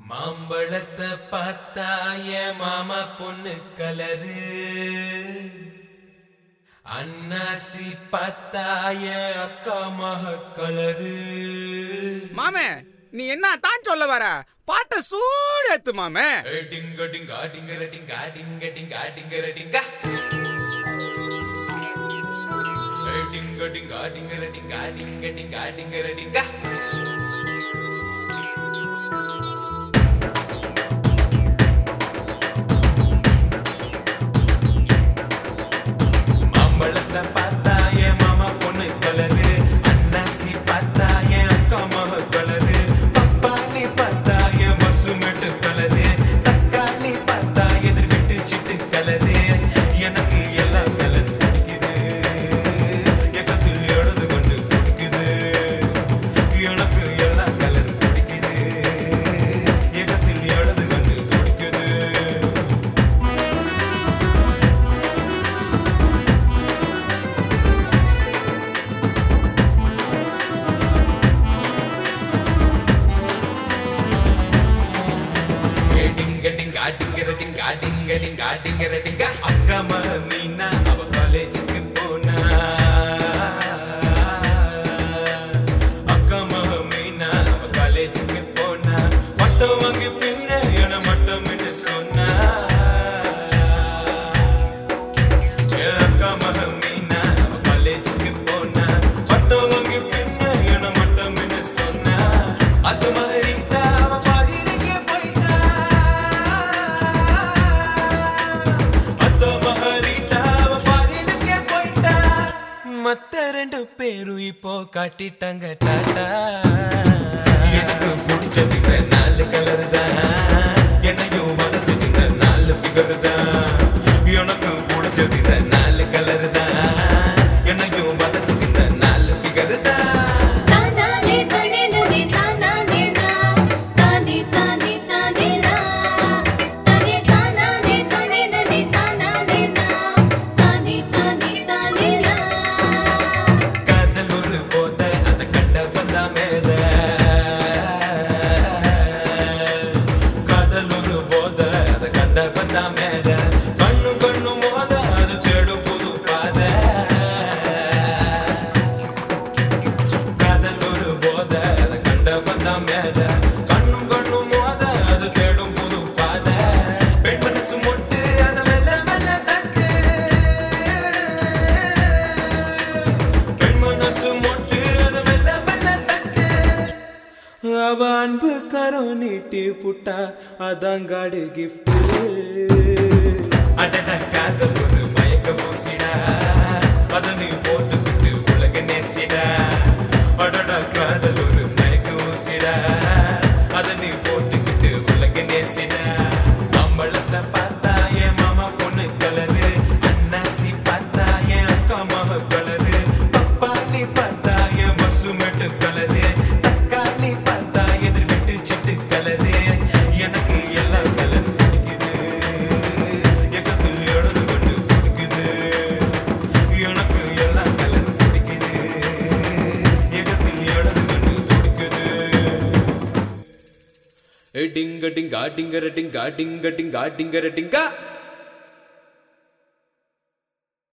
மாம்பழத்தை பார்த்தாய மாமா பொண்ணு கலரு, அன்னாசி பார்த்தாய அக்கா மக கலரு. மாமே நீ என்ன தான் சொல்ல வர? பாட்ட சூடு ஏத்து மாமே. டிங்க Dinka டிங்கர Dinka டிங்க Dinka டிங்கர Dinka டிங்க Dinka டிங்கர Dinka டிங்க Dinka டிங்கர Dinka. மாம்பழத்தை பார்த்தாய மாமா பொண்ணு கலரு, அன்னாசி பார்த்தாய அக்கா மக கலரு, பப்பாளி பார்த்தாய பசுமெட்டு கலரு, தக்காளி பார்த்தா எதிர்கட்டு சிட்டு கலரு. எனக்கு எல்லா கலர் பிடிக்குது, எக்கத்தில் எழுது கொண்டு பிடிக்குது. எனக்கு எல்லா கலர் பிடிக்குது, எக்கத்தில் எழுது கொண்டு பிடிக்குது. அக்கா மீனா அவ காலேஜுக்கு போனா, அக்கா மீனா அவ காலேஜுக்கு போனா, மட்டம் வாங்கி பின்ன என மட்டம் என்று சொன்னா. அக்கா மீனா அவ காலேஜுக்கு போனா, மட்டம் வாங்கி பின்ன என மட்டம் என்று சொன்னா. அது மாதிரி மத்த ரெண்டு பேரும் இப்போ காட்டிட்டாங்க டாட்டா. எனக்கு பிடிச்சது இந்த 4 கலர் தான், என்னையும் வளர்த்தது இந்த 4 ஃபிகர் தான். எனக்கு பிடிச்சது இந்த 4 கலர் தான், என்னையும் வளர்த்தது இந்த 4 ஃபிகர் தான். கண்ணு கண்ணு மோத அது தேடும் புது பாத, காதல் ஒரு போத அதை கண்ட வந்தா மேத. கண்ணு கண்ணு மோத அது தேடும் புது பாத, பெண் மனசு மொட்டு அதை மெல்ல மெல்ல தட்டு, பெண் மனசு மொட்டு அதை மெல்ல மெல்ல தட்டு. அவ அன்பு கரம் நீட்டி புட்டா அதாங்காடு கிஃப்ட். அடட காதல் ஒரு மயக்க ஊசிடா, அத நீ போட்டுக்கிட்டு உலக நேசிடா. அடட காதல் ஒரு மயக்க ஊசிடா, அத நீ போட்டுக்கிட்டு உலக நேசிடா. மாம்பழத்தை பார்த்தா என் மாமா பொண்ணு கலரு, அன்னாசி பார்த்தா என் அக்கா மக கலரு, பப்பாளி பார்த்தா என் பசுமெட்டு கலரு, தக்காளி பார்த்தா எதிர்விட்டு சிட்டு கலரு. எனக்கு எல்லா கலர் பிடிக்குது, எக்கத்தில் எழுது கொண்டு பிடிக்குது. எனக்கு எல்லா கலர் பிடிக்குது, எக்கத்தில் எழுது கொண்டு பிடிக்குது. டிங்க டிங்கா டிங்கர டிங்கா டிங்க டிங்கா டிங்கர டிங்கா.